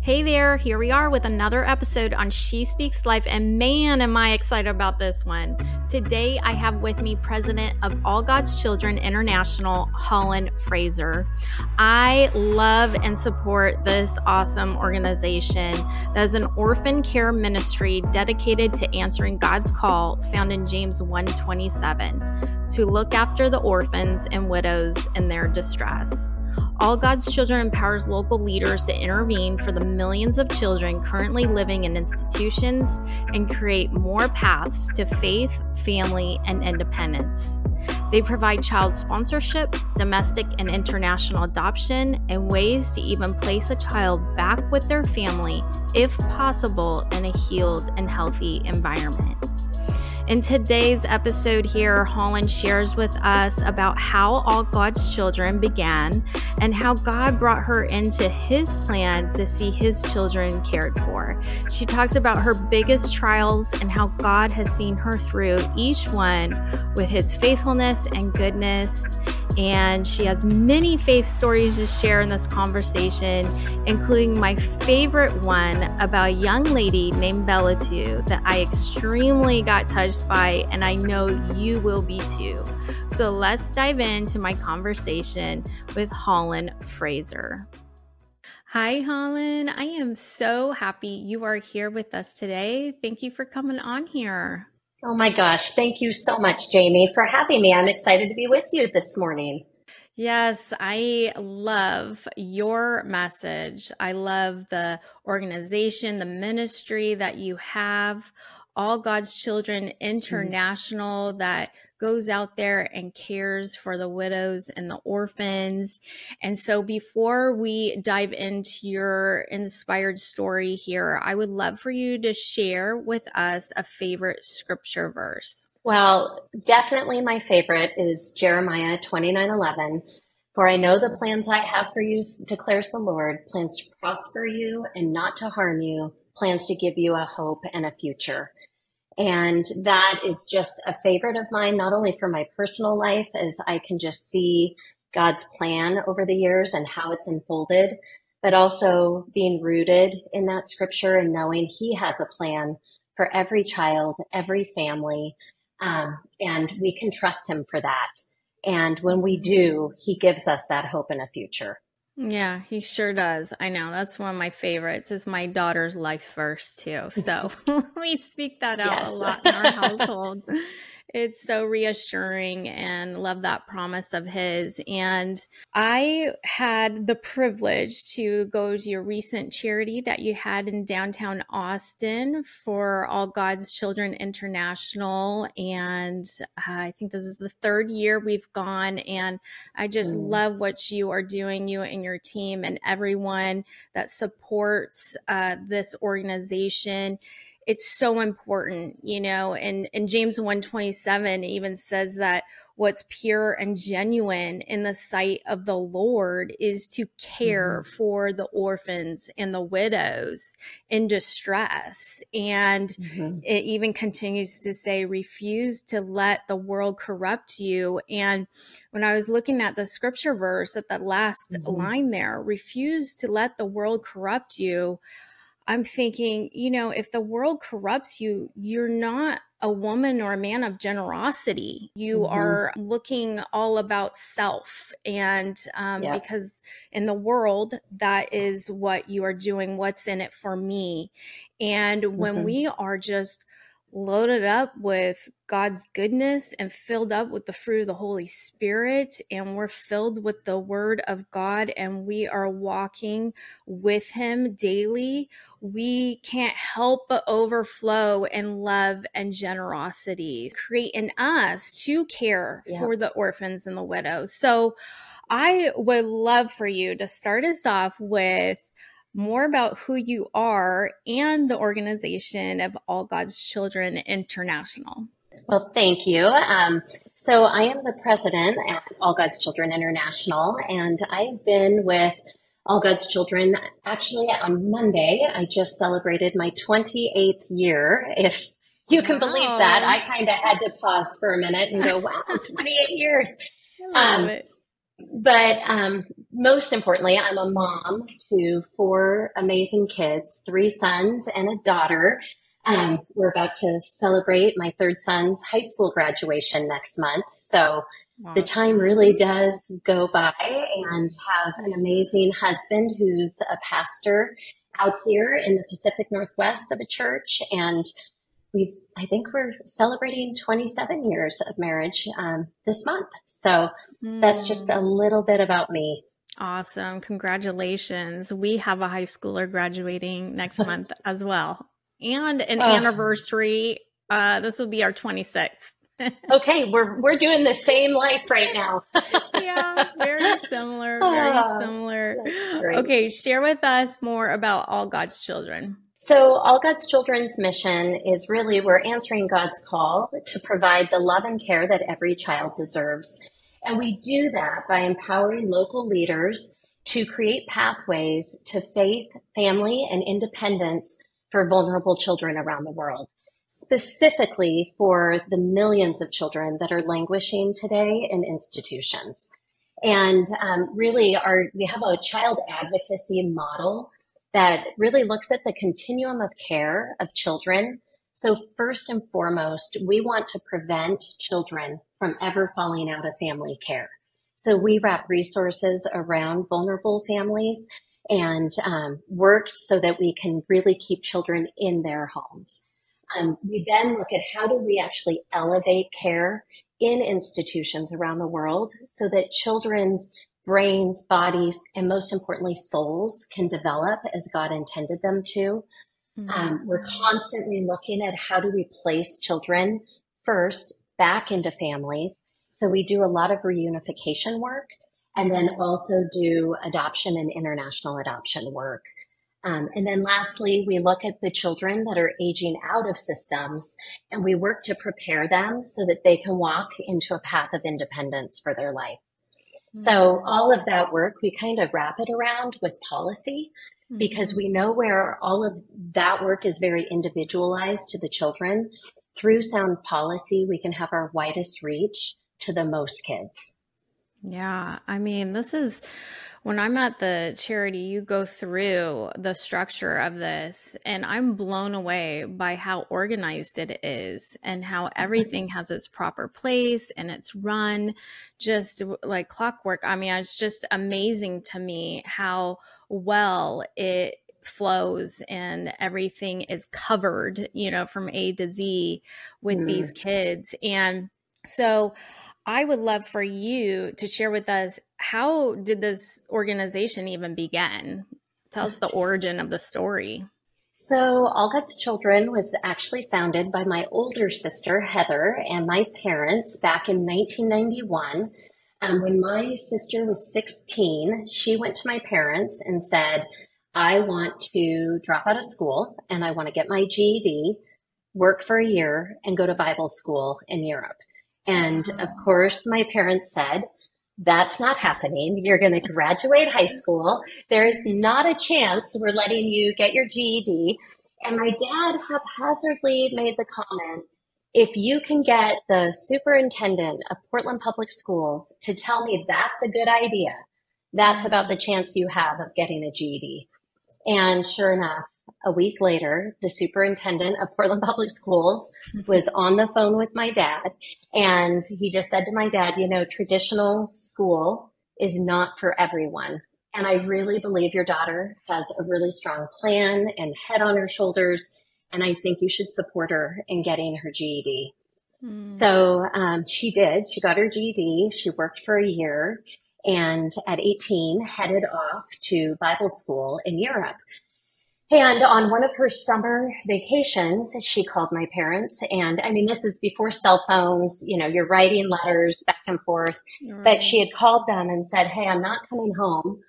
Hey there, here we are with another episode on She Speaks Life, and man, am I excited about this one. Today, I have with me President of All God's Children International, Holland Fraser. I love and support this awesome organization that is an orphan care ministry dedicated to answering God's call found in James 1:27, to look after the orphans and widows in their distress. All God's Children empowers local leaders to intervene for the millions of children currently living in institutions and create more paths to faith, family, and independence. They provide child sponsorship, domestic and international adoption, and ways to even place a child back with their family, if possible, in a healed and healthy environment. In today's episode here, Holland shares with us about how All God's Children began and how God brought her into his plan to see his children cared for. She talks about her biggest trials and how God has seen her through each one with his faithfulness and goodness. And she has many faith stories to share in this conversation, including my favorite one about a young lady named Bellatu that I extremely got touched by, and I know you will be too. So let's dive into my conversation with Holland Fraser. Hi, Holland. I am so happy you are here with us today. Thank you for coming on here. Oh my gosh. Thank you so much, Jamie, for having me. I'm excited to be with you this morning. Yes, I love your message. I love the organization, the ministry that you have, All God's Children International, that goes out there and cares for the widows and the orphans. And so before we dive into your inspired story here, I would love for you to share with us a favorite scripture verse. Well, definitely my favorite is Jeremiah 29:11. For I know the plans I have for you, declares the Lord, plans to prosper you and not to harm you, plans to give you a hope and a future. And that is just a favorite of mine, not only for my personal life, as I can just see God's plan over the years and how it's unfolded, but also being rooted in that scripture and knowing he has a plan for every child, every family. And we can trust him for that. And when we do, he gives us that hope and a future. Yeah, he sure does. I know. That's one of my favorites. Is my daughter's life verse too. So we speak that out a lot in our household. It's so reassuring, and love that promise of his. And I had the privilege to go to your recent charity that you had in downtown Austin for All God's Children International. And I think this is the third year we've gone. And I just love what you are doing, you and your team and everyone that supports this organization. It's so important, you know, and James 1:27 even says that what's pure and genuine in the sight of the Lord is to care for the orphans and the widows in distress. And it even continues to say, refuse to let the world corrupt you. And when I was looking at the scripture verse at that last line there, refuse to let the world corrupt you, I'm thinking, you know, if the world corrupts you, you're not a woman or a man of generosity. You are looking all about self. And because in the world, that is what you are doing. What's in it for me? And when we are just loaded up with God's goodness and filled up with the fruit of the Holy Spirit, and we're filled with the Word of God, and we are walking with him daily, we can't help but overflow in love and generosity, create in us to care for the orphans and the widows. So I would love for you to start us off with more about who you are and the organization of All God's Children International. Well, thank you. So I am the president at All God's Children International, and I've been with All God's Children actually on Monday. I just celebrated my 28th year. If you can believe that, I kind of had to pause for a minute and go, wow, 28 years. I love it. But most importantly, I'm a mom to four amazing kids, three sons and a daughter. We're about to celebrate my third son's high school graduation next month. So the time Awesome. really does go by, and have an amazing husband who's a pastor out here in the Pacific Northwest of a church. And I think we're celebrating 27 years of marriage this month. So that's just a Mm, little bit about me. awesome. Congratulations. We have a high schooler graduating next month as well. And an Oh, anniversary. This will be our 26th. okay, we're doing the same life right now. Yeah, very similar, very Ah, similar. that's great. Okay, share with us more about All God's Children. So, All God's Children's mission is really we're answering God's call to provide the love and care that every child deserves. And we do that by empowering local leaders to create pathways to faith, family, and independence for vulnerable children around the world, specifically for the millions of children that are languishing today in institutions. And really, we have a child advocacy model that really looks at the continuum of care of children. So, first and foremost, we want to prevent children from ever falling out of family care. So, we wrap resources around vulnerable families and work so that we can really keep children in their homes. We then look at how do we actually elevate care in institutions around the world so that children's brains, bodies, and most importantly, souls can develop as God intended them to. We're Mm. constantly looking at how do we place children first back into families. So we do a lot of reunification work and then also do adoption and international adoption work. And then lastly, we look at the children that are aging out of systems and we work to prepare them so that they can walk into a path of independence for their life. So Mm. all of that work, we kind of wrap it around with policy because Mhm. we know where all of that work is very individualized to the children. Through sound policy, we can have our widest reach to the most kids. Yeah, I mean, this is when I'm at the charity, you go through the structure of this, and I'm blown away by how organized it is and how everything has its proper place and it's run just like clockwork. I mean, it's just amazing to me how well it flows and everything is covered, from A to Z with these Mm. kids. And so, I would love for you to share with us, how did this organization even begin? Tell us the origin of the story. So, All God's Children was actually founded by my older sister, Heather, and my parents back in 1991. When my sister was 16, she went to my parents and said, I want to drop out of school and I want to get my GED, work for a year, and go to Bible school in Europe. And of Wow. course, my parents said, that's not happening. You're going to graduate high school. There's not a chance we're letting you get your GED. And my dad haphazardly made the comment, if you can get the superintendent of Portland Public Schools to tell me that's a good idea, that's about the Mm. chance you have of getting a GED. And sure enough, a week later, the superintendent of Portland Public Schools was on the phone with my dad. And he just said to my dad, traditional school is not for everyone. And I really believe your daughter has a really strong plan and head on her shoulders. And I think you should support her in getting her GED. Mm. So she did. She got her GED. She worked for a year and at 18 headed off to Bible school in Europe. And on one of her summer vacations, she called my parents. And I mean, this is before cell phones, you're writing letters back and forth. You're But she right. had called them and said, hey, I'm not coming home.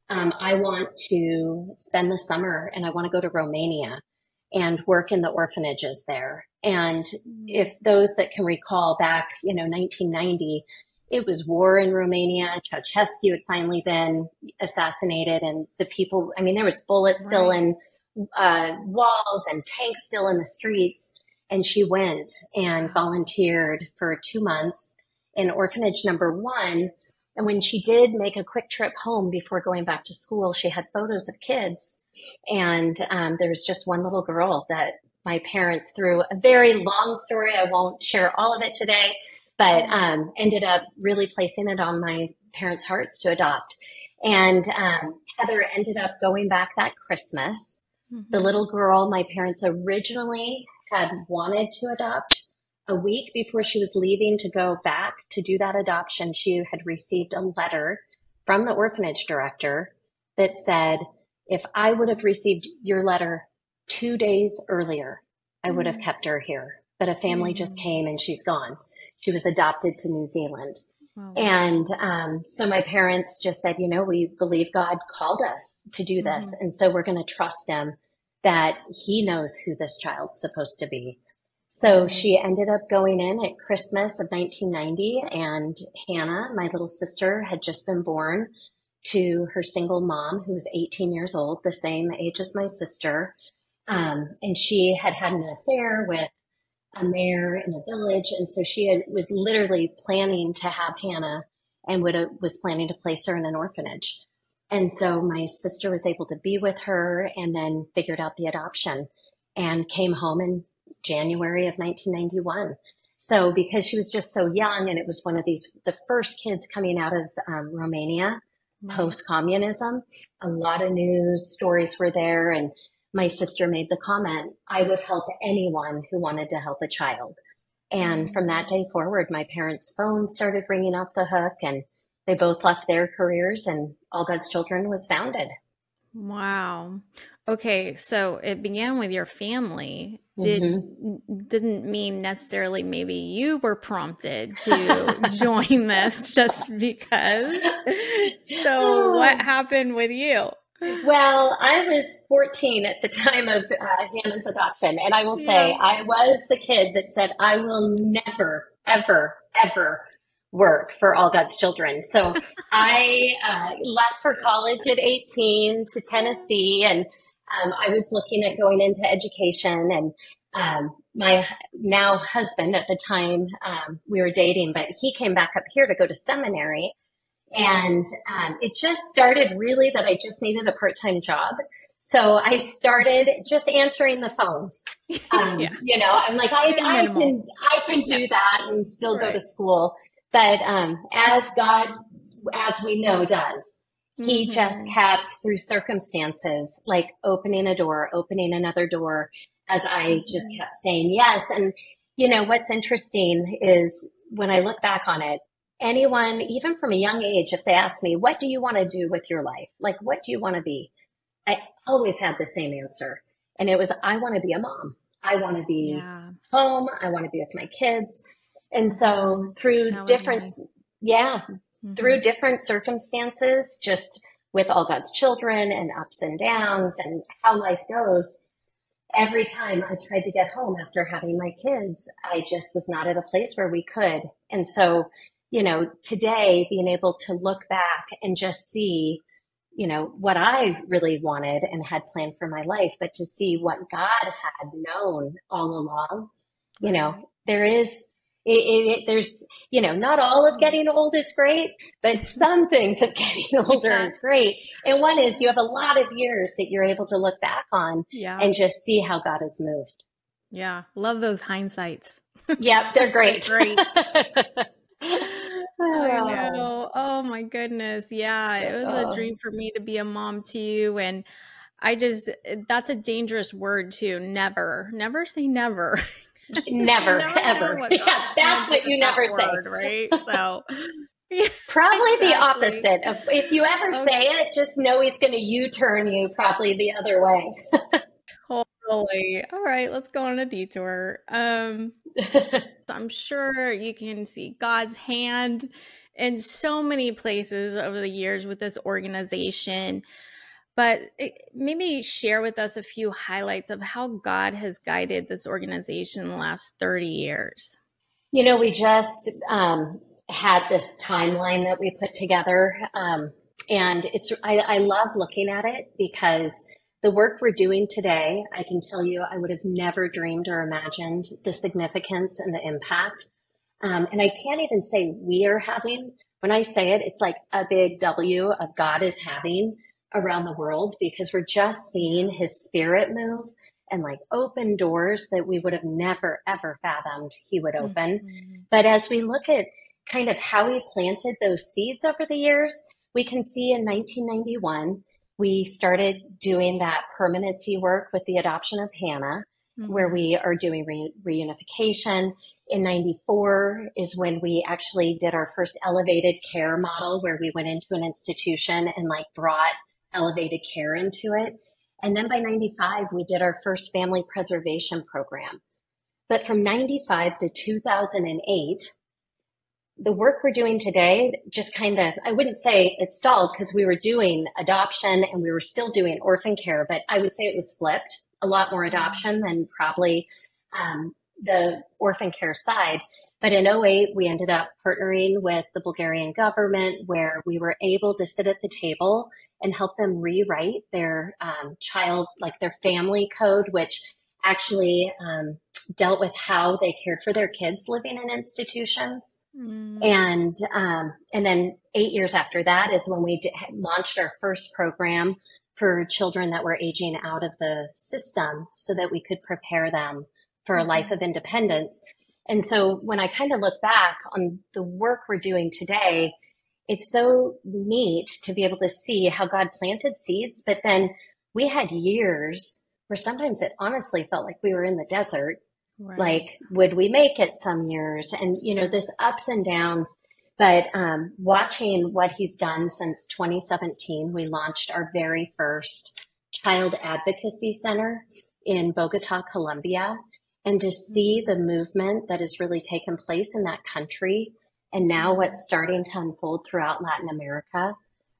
I want to spend the summer and I want to go to Romania and work in the orphanages there. And Mm. if those that can recall back, 1990, it was war in Romania. Ceausescu had finally been assassinated, and the people, I mean, there was bullets still Right. in walls and tanks still in the streets. And she went and Wow. volunteered for 2 months in orphanage number one. And when she did make a quick trip home before going back to school, she had photos of kids. And there was just one little girl that my parents, through a very long story, I won't share all of it today, but ended up really placing it on my parents' hearts to adopt. And Heather ended up going back that Christmas. The little girl my parents originally had wanted to adopt, a week before she was leaving to go back to do that adoption, she had received a letter from the orphanage director that said, if I would have received your letter 2 days earlier, I would have kept her here. But a family just came and she's gone. She was adopted to New Zealand. Wow. And so my parents just said, we believe God called us to do this. And so we're going to trust him that he knows who this child's supposed to be. So she ended up going in at Christmas of 1990, and Hannah, my little sister, had just been born to her single mom, who was 18 years old, the same age as my sister. And she had had an affair with a mayor in a village. And so was literally planning to have Hannah and was planning to place her in an orphanage. And so my sister was able to be with her and then figured out the adoption and came home in January of 1991. So because she was just so young, and it was one of the first kids coming out of Romania post-communism, a lot of news stories were there. And my sister made the comment, I would help anyone who wanted to help a child. And from that day forward, my parents' phones started ringing off the hook, and they both left their careers, and All God's Children was founded. Wow. Okay, so it began with your family. Didn't mean necessarily maybe you were prompted to join this just because. So what happened with you? Well, I was 14 at the time of Hannah's adoption, and I will say I was the kid that said, I will never, ever, ever work for All God's Children. So I left for college at 18 to Tennessee, and I was looking at going into education, and my now husband at the time, we were dating, but he came back up here to go to seminary. And it just started really that I just needed a part-time job. So I started just answering the phones. I'm like, I can do that and still go to school. But as God, as we know, does, he just kept, through circumstances, like opening a door, opening another door, as I just kept saying yes. And, what's interesting is when I look back on it, anyone, even from a young age, if they ask me, what do you want to do with your life? Like, what do you want to be? I always had the same answer. And it was, I want to be a mom. I want to be home. I want to be with my kids. And so through different circumstances, just with All God's Children and ups and downs and how life goes, every time I tried to get home after having my kids, I just was not at a place where we could. And so today being able to look back and just see, what I really wanted and had planned for my life, but to see what God had known all along, there's, not all of getting old is great, but some things of getting older is great. And one is you have a lot of years that you're able to look back on and just see how God has moved. Yeah. Love those hindsights. Yep. They're great. Great. I know. Oh my goodness. Yeah. It was a dream for me to be a mom too. And that's a dangerous word too. Never say never. Never, ever. That's what you never say. Right. So probably the opposite of, if you ever say it, just know he's going to U-turn you probably the other way. Totally. All right, let's go on a detour. I'm sure you can see God's hand in so many places over the years with this organization, but maybe share with us a few highlights of how God has guided this organization in the last 30 years. We just had this timeline that we put together, and I love looking at it because the work we're doing today, I can tell you, I would have never dreamed or imagined the significance and the impact. And I can't even say we are having, when I say it, it's like a big W of God is having around the world, because we're just seeing his spirit move and like open doors that we would have never, ever fathomed he would open. Mm-hmm. But as we look at kind of how he planted those seeds over the years, we can see in 1991, we started doing that permanency work with the adoption of Hannah, where we are doing reunification. In 94 is when we actually did our first elevated care model, where we went into an institution and like brought elevated care into it. And then by 95, we did our first family preservation program. But from 95 to 2008, the work we're doing today just kind of, I wouldn't say it stalled, because we were doing adoption and we were still doing orphan care, but I would say it was flipped, a lot more adoption than probably the orphan care side. But in '08, we ended up partnering with the Bulgarian government, where we were able to sit at the table and help them rewrite their their family code, which actually dealt with how they cared for their kids living in institutions. And then 8 years after that is when we launched our first program for children that were aging out of the system, so that we could prepare them for a life of independence. And so when I kind of look back on the work we're doing today, it's so neat to be able to see how God planted seeds, but then we had years where sometimes it honestly felt like we were in the desert. Right. Like, would we make it some years? And, this ups and downs. But watching what he's done since 2017, we launched our very first child advocacy center in Bogota, Colombia. And to see the movement that has really taken place in that country, and now what's starting to unfold throughout Latin America,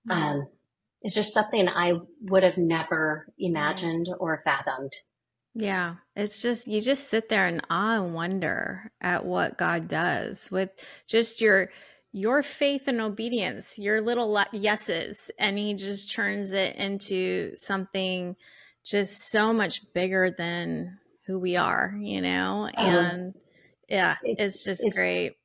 is just something I would have never imagined or fathomed. Yeah, it's just, you just sit there in awe and wonder at what God does with just your faith and obedience, your little yeses, and he just turns it into something just so much bigger than who we are, and yeah, it's just great.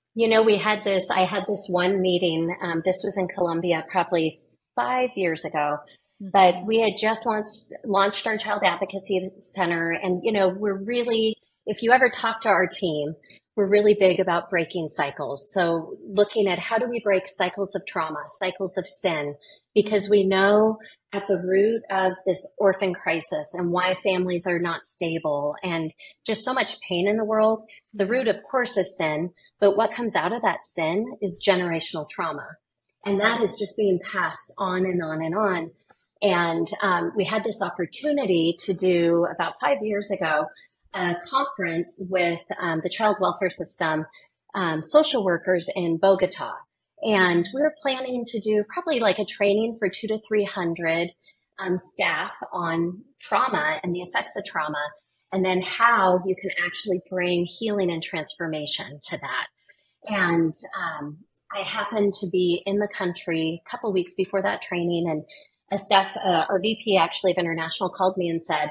I had this one meeting, this was in Colombia probably 5 years ago, but we had just launched our child advocacy center. And, we're really, if you ever talk to our team, we're really big about breaking cycles. So looking at how do we break cycles of trauma, cycles of sin, because we know at the root of this orphan crisis and why families are not stable and just so much pain in the world, the root, of course, is sin. But what comes out of that sin is generational trauma. And that is just being passed on and on and on. And we had this opportunity to do, about 5 years ago, a conference with the child welfare system, social workers in Bogota. And we were planning to do probably like a training for 200 to 300 staff on trauma and the effects of trauma, and then how you can actually bring healing and transformation to that. And I happened to be in the country a couple of weeks before that training, and our VP actually of international called me and said,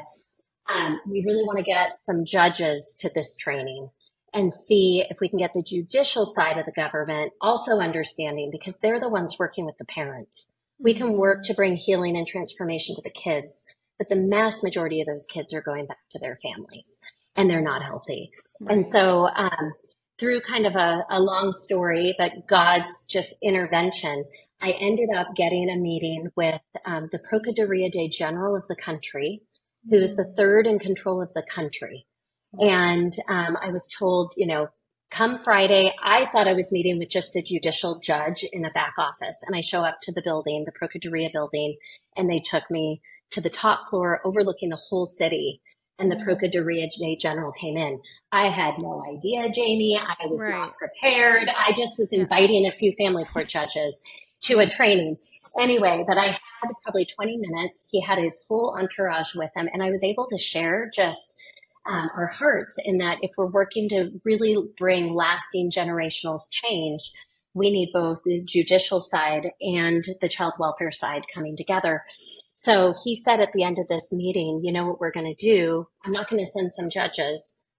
we really want to get some judges to this training and see if we can get the judicial side of the government also understanding, because they're the ones working with the parents. We can work to bring healing and transformation to the kids, but the mass majority of those kids are going back to their families and they're not healthy. Right. And so through kind of a long story, but God's just intervention, I ended up getting a meeting with the Procuraduría General of the country, who is the third in control of the country. And I was told, come Friday, I thought I was meeting with just a judicial judge in a back office. And I show up to the building, the Procuraduría building, and they took me to the top floor overlooking the whole city. And the Procuraduría General came in. I had no idea, Jamie. I was not prepared. I just was inviting a few family court judges to a training. Anyway, but I had probably 20 minutes. He had his whole entourage with him. And I was able to share just our hearts in that if we're working to really bring lasting generational change, we need both the judicial side and the child welfare side coming together. So he said at the end of this meeting, you know what we're going to do? I'm not going to send some judges.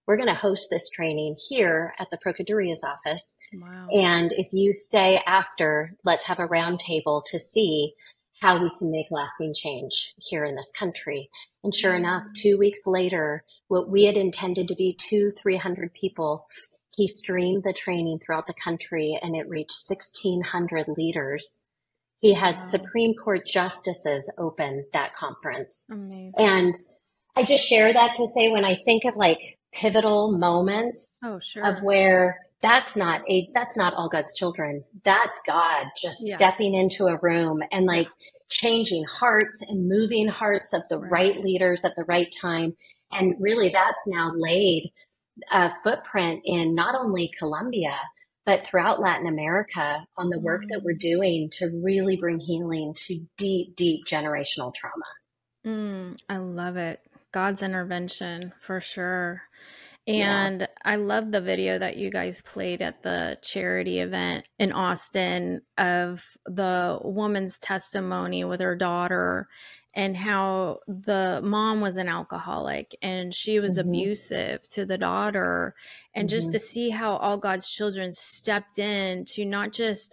we're going to host this training here at the Procuradoría's office. Wow. And if you stay after, let's have a round table to see how we can make lasting change here in this country. And sure enough, 2 weeks later, what we had intended to be 300 people, he streamed the training throughout the country and it reached 1,600 leaders. He had Supreme Court justices open that conference. Amazing. And I just share that to say, when I think of like pivotal moments of where that's not all God's children. That's God just stepping into a room and like changing hearts and moving hearts of the right leaders at the right time. And really that's now laid a footprint in not only Colombia, but throughout Latin America on the work that we're doing to really bring healing to deep, deep generational trauma. I love it. God's intervention for sure. And I love the video that you guys played at the charity event in Austin of the woman's testimony with her daughter and how the mom was an alcoholic and she was abusive to the daughter. And just to see how all God's children stepped in to not just,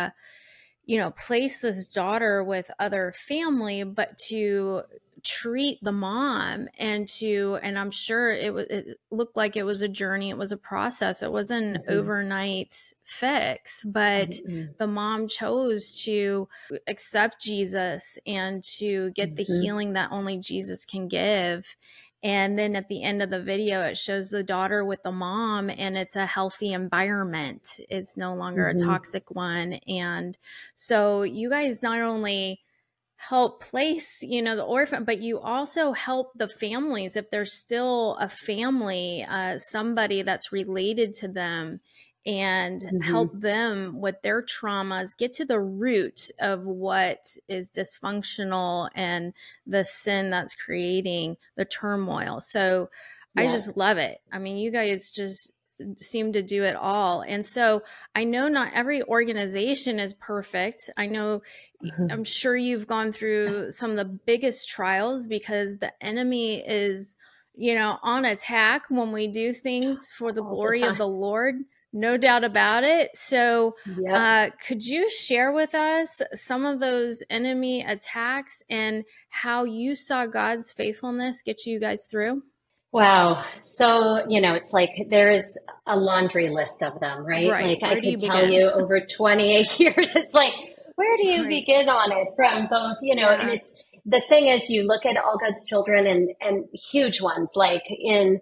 place this daughter with other family, but to treat the mom and I'm sure it looked like it was a journey. It was a process. It wasn't an overnight fix, but the mom chose to accept Jesus and to get the healing that only Jesus can give. And then at the end of the video, it shows the daughter with the mom and it's a healthy environment. It's no longer a toxic one. And so you guys not only help place, the orphan, but you also help the families if there's still a family, somebody that's related to them, and help them with their traumas, get to the root of what is dysfunctional and the sin that's creating the turmoil. So I just love it. I mean, you guys just seem to do it all. And so I know not every organization is perfect. I know, I'm sure you've gone through some of the biggest trials because the enemy is, on attack when we do things for the glory of the Lord. No doubt about it. So could you share with us some of those enemy attacks and how you saw God's faithfulness get you guys through? Wow. So, it's like there's a laundry list of them, right? Like I could tell you over 28 years, it's like, where do you begin on it from both, and it's, the thing is you look at all God's children and huge ones, like in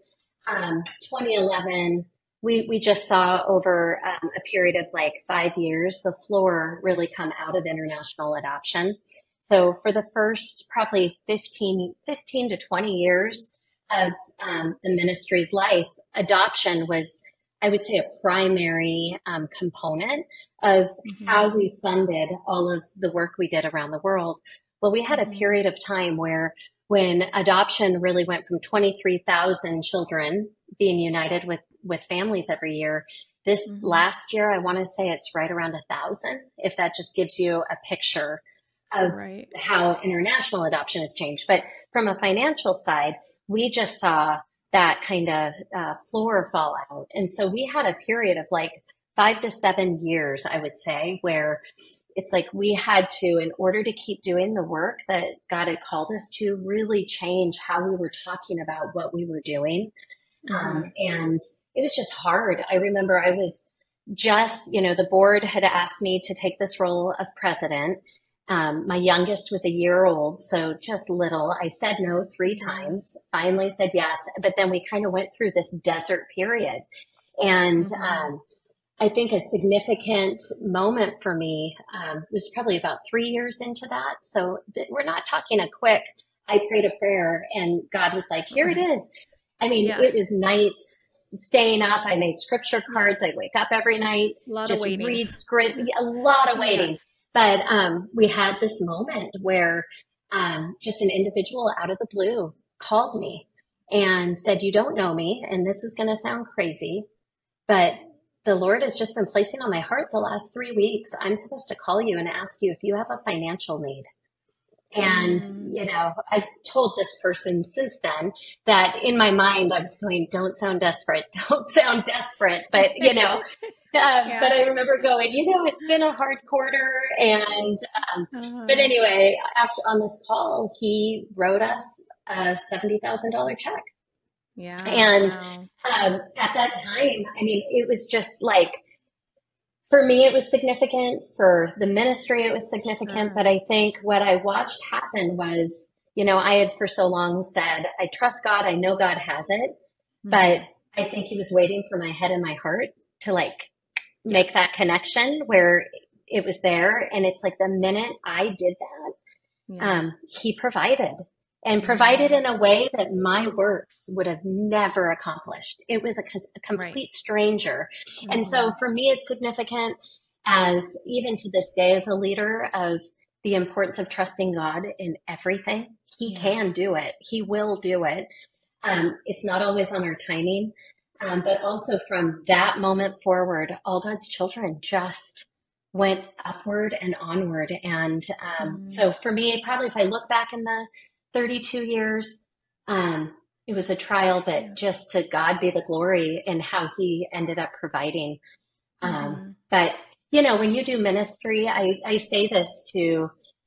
2011, we just saw over a period of like 5 years, the floor really come out of international adoption. So for the first probably 15 to 20 years, of the ministry's life, adoption was, I would say, a primary component of how we funded all of the work we did around the world. Well, we had a period of time where when adoption really went from 23,000 children being united with families every year, this last year, I want to say it's right around 1,000, if that just gives you a picture of how international adoption has changed. But from a financial side, we just saw that kind of floor fall out. And so we had a period of like 5 to 7 years, I would say, where it's like we had to, in order to keep doing the work that God had called us to, really change how we were talking about what we were doing. And it was just hard. I remember I was just, the board had asked me to take this role of president. My youngest was a year old, so just little. I said no 3 times, finally said yes. But then we kind of went through this desert period. And I think a significant moment for me was probably about 3 years into that. So we're not talking a quick, I prayed a prayer and God was like, here it is. I mean, it was nights staying up. I made scripture cards. I'd wake up every night, just read script, a lot of waiting. Yes. But we had this moment where just an individual out of the blue called me and said, you don't know me, and this is going to sound crazy, but the Lord has just been placing on my heart the last 3 weeks. I'm supposed to call you and ask you if you have a financial need. And, I've told this person since then that in my mind, I was going, don't sound desperate, don't sound desperate. But, but I remember going, it's been a hard quarter. And, but anyway, after on this call, he wrote us a $70,000 check. Yeah. And at that time, I mean, it was just like, for me, it was significant. For the ministry, it was significant. But I think what I watched happen was, I had for so long said, I trust God. I know God has it. But I think he was waiting for my head and my heart to make that connection where it was there. And it's like the minute I did that, he provided. And provided in a way that my works would have never accomplished. It was a complete stranger. And so for me, it's significant as even to this day as a leader of the importance of trusting God in everything. He can do it. He will do it. It's not always on our timing, but also from that moment forward, all God's children just went upward and onward. And so for me, probably if I look back in the 32 years. It was a trial, but just to God be the glory in how he ended up providing. But, when you do ministry, I say this to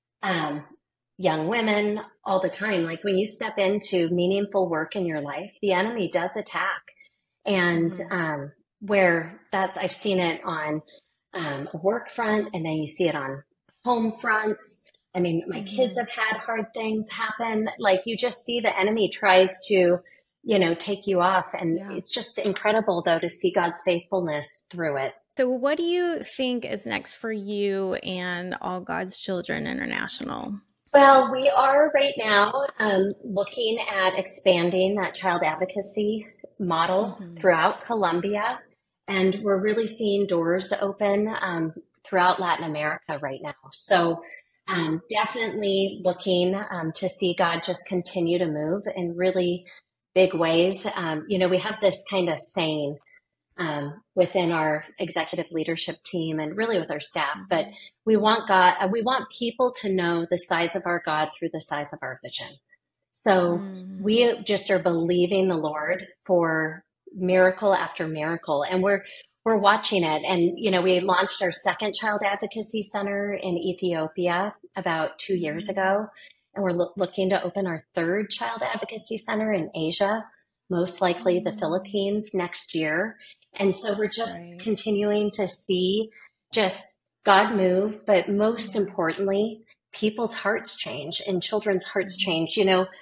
young women all the time. Like when you step into meaningful work in your life, the enemy does attack. And where that I've seen it on a work front, and then you see it on home fronts. I mean, my kids have had hard things happen. Like you just see the enemy tries to, take you off. And it's just incredible, though, to see God's faithfulness through it. So what do you think is next for you and All God's Children International? Well, we are right now looking at expanding that child advocacy model throughout Colombia. And we're really seeing doors open throughout Latin America right now. So definitely looking to see God just continue to move in really big ways. We have this kind of saying within our executive leadership team and really with our staff, but we want people to know the size of our God through the size of our vision. So we just are believing the Lord for miracle after miracle, and we're watching it. And, we launched our second child advocacy center in Ethiopia about 2 years ago. And we're looking to open our third child advocacy center in Asia, most likely the Philippines next year. And so we're just continuing to see just God move, but most importantly, people's hearts change and children's hearts change.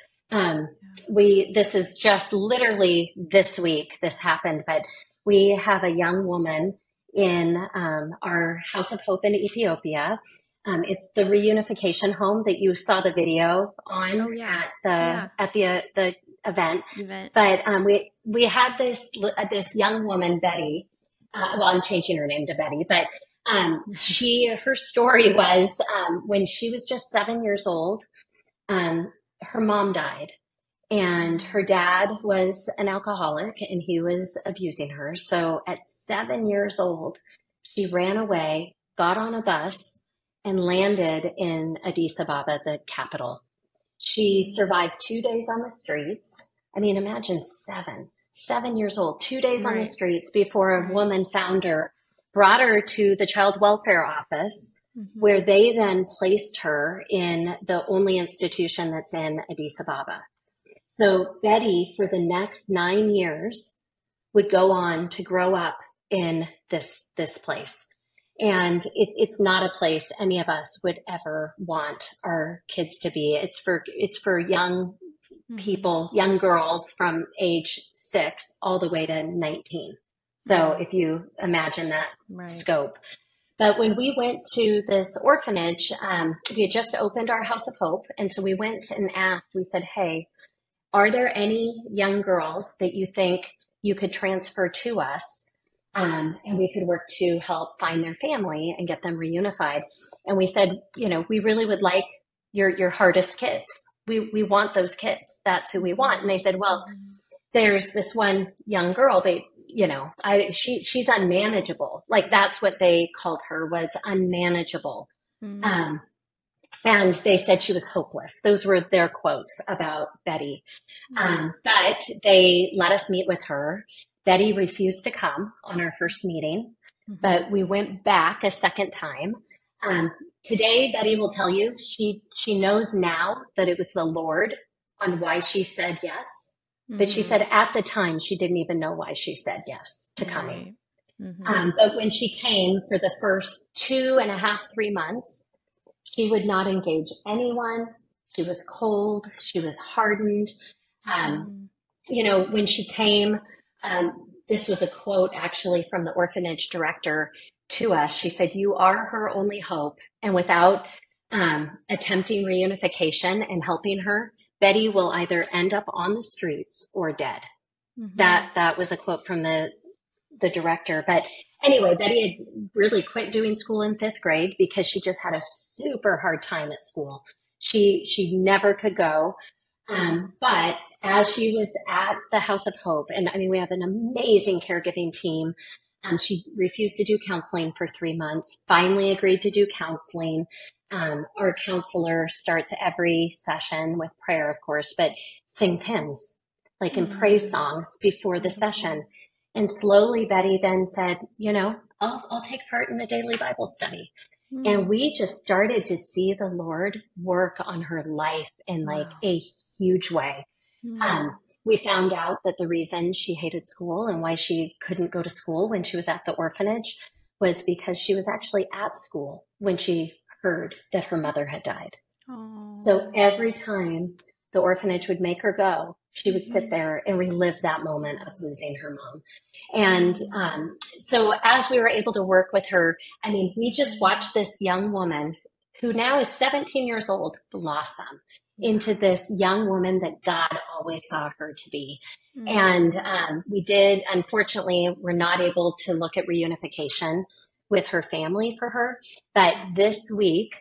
This is just literally this week, this happened, but we have a young woman in our House of Hope in Ethiopia. It's the reunification home that you saw the video on at the event. But we had this young woman, Betty. Well, I'm changing her name to Betty, but her story was when she was just 7 years old, her mom died. And her dad was an alcoholic and he was abusing her. So at 7 years old, she ran away, got on a bus, and landed in Addis Ababa, the capital. She survived 2 days on the streets. I mean, imagine 7 years old, 2 days on the streets before a woman found her, brought her to the child welfare office, where they then placed her in the only institution that's in Addis Ababa. So Betty, for the next 9 years, would go on to grow up in this place. And it's not a place any of us would ever want our kids to be. It's for young people, young girls from age 6 all the way to 19. So if you imagine that scope. But when we went to this orphanage, we had just opened our House of Hope. And so we went and asked, we said, hey, are there any young girls that you think you could transfer to us and we could work to help find their family and get them reunified? And we said, we really would like your hardest kids. We want those kids. That's who we want. And they said, well, there's this one young girl, she's unmanageable. Like that's what they called her, was unmanageable. And they said she was hopeless. Those were their quotes about Betty. But they let us meet with her. Betty refused to come on our first meeting, but we went back a second time. Today, Betty will tell you she knows now that it was the Lord on why she said yes. But she said at the time, she didn't even know why she said yes to coming. But when she came for the first 2.5, 3 months, she would not engage anyone. She was cold. She was hardened. When she came, this was a quote actually from the orphanage director to us. She said, "You are her only hope. And without attempting reunification and helping her, Betty will either end up on the streets or dead." That was a quote from the director. But anyway, Betty had really quit doing school in 5th grade because she just had a super hard time at school. She never could go. But as she was at the House of Hope, and I mean, we have an amazing caregiving team. She refused to do counseling for 3 months, finally agreed to do counseling. Our counselor starts every session with prayer, of course, but sings hymns, like in praise songs before the session. And slowly Betty then said, I'll take part in the daily Bible study. And we just started to see the Lord work on her life in like a huge way. We found out that the reason she hated school and why she couldn't go to school when she was at the orphanage was because she was actually at school when she heard that her mother had died. So every time the orphanage would make her go, she would sit there and relive that moment of losing her mom. And so as we were able to work with her, I mean, we just watched this young woman who now is 17 years old blossom into this young woman that God always saw her to be. And we did, unfortunately, we're not able to look at reunification with her family for her. But this week,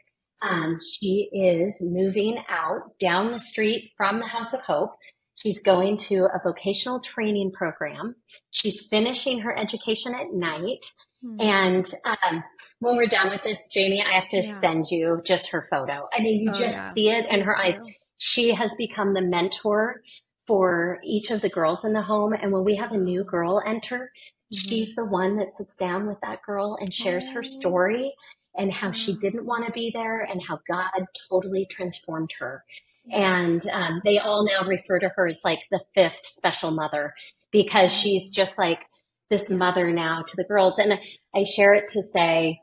she is moving out down the street from the House of Hope. She's going to a vocational training program. She's finishing her education at night. And when we're done with this, Jamie, I have to send you just her photo. I mean, you see it in her eyes. She has become the mentor for each of the girls in the home. And when we have a new girl enter, she's the one that sits down with that girl and shares her story and how she didn't want to be there and how God totally transformed her. And they all now refer to her as like the 5th special mother because she's just like this mother now to the girls. And I share it to say,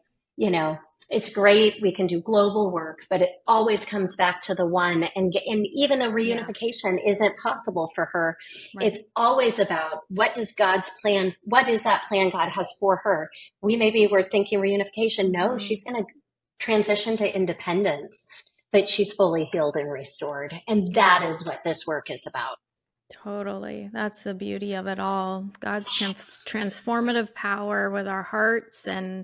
it's great. We can do global work, but it always comes back to the one. And even though reunification isn't possible for her, it's always about what is that plan God has for her? Maybe we're thinking reunification. No, she's going to transition to independence, but she's fully healed and restored. And that is what this work is about. Totally. That's the beauty of it all. God's transformative power with our hearts and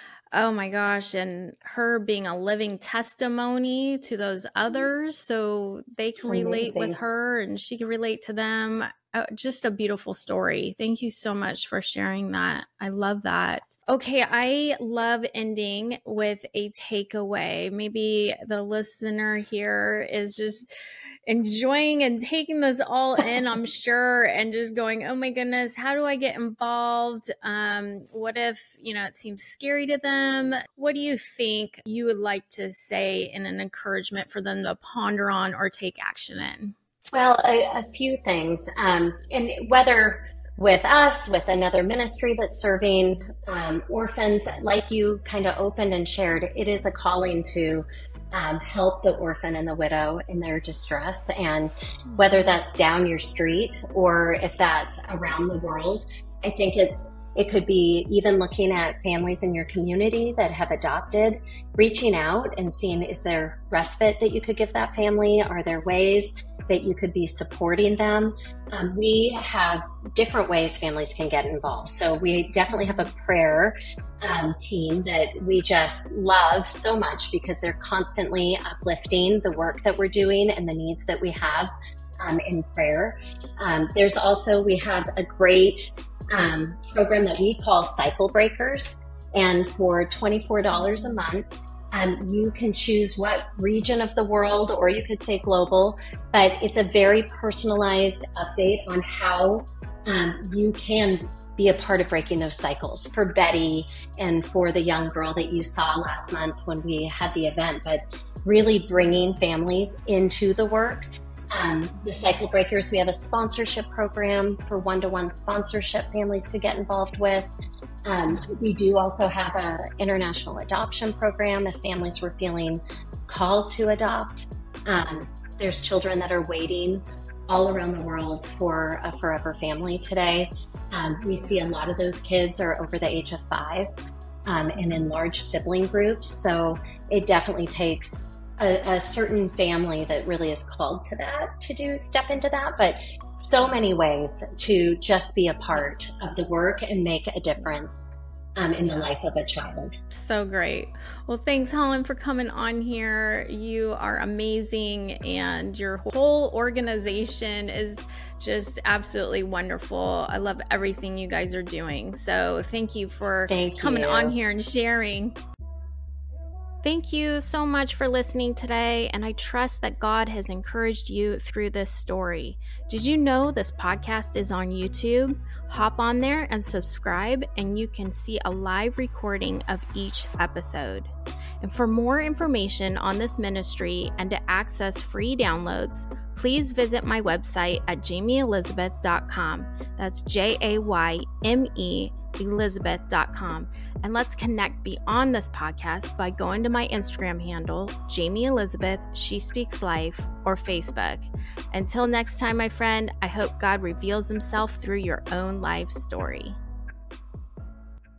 oh my gosh, and her being a living testimony to those others so they can relate with her and she can relate to them. Just a beautiful story. Thank you so much for sharing that. I love that. Okay, I love ending with a takeaway. Maybe the listener here is just enjoying and taking this all in, I'm sure, and just going, oh my goodness, how do I get involved? What if, it seems scary to them? What do you think you would like to say in an encouragement for them to ponder on or take action in? Well, a few things. And whether with us, with another ministry that's serving orphans, like you kind of opened and shared, it is a calling to help the orphan and the widow in their distress. And whether that's down your street or if that's around the world, I think it could be even looking at families in your community that have adopted, reaching out and seeing, is there respite that you could give that family? Are there ways that you could be supporting them? We have different ways families can get involved. So we definitely have a prayer team that we just love so much because they're constantly uplifting the work that we're doing and the needs that we have in prayer. We have a great program that we call Cycle Breakers. And for $24 a month, You can choose what region of the world, or you could say global, but it's a very personalized update on how you can be a part of breaking those cycles for Betty and for the young girl that you saw last month when we had the event, but really bringing families into the work. The Cycle Breakers, we have a sponsorship program for one-to-one sponsorship families could get involved with. We do also have an international adoption program if families were feeling called to adopt. There's children that are waiting all around the world for a forever family today. We see a lot of those kids are over the age of 5 and in large sibling groups. So it definitely takes a certain family that really is called to that, to step into that. But so many ways to just be a part of the work and make a difference in the life of a child. So great. Well, thanks, Helen, for coming on here. You are amazing, and your whole organization is just absolutely wonderful. I love everything you guys are doing. So thank you for coming on here and sharing. Thank you so much for listening today, and I trust that God has encouraged you through this story. Did you know this podcast is on YouTube? Hop on there and subscribe, and you can see a live recording of each episode. And for more information on this ministry and to access free downloads, please visit my website at jamieelizabeth.com. That's JAYME Elizabeth.com. And let's connect beyond this podcast by going to my Instagram handle, Jamie Elizabeth, She Speaks Life, or Facebook. Until next time, my friend, I hope God reveals himself through your own life story.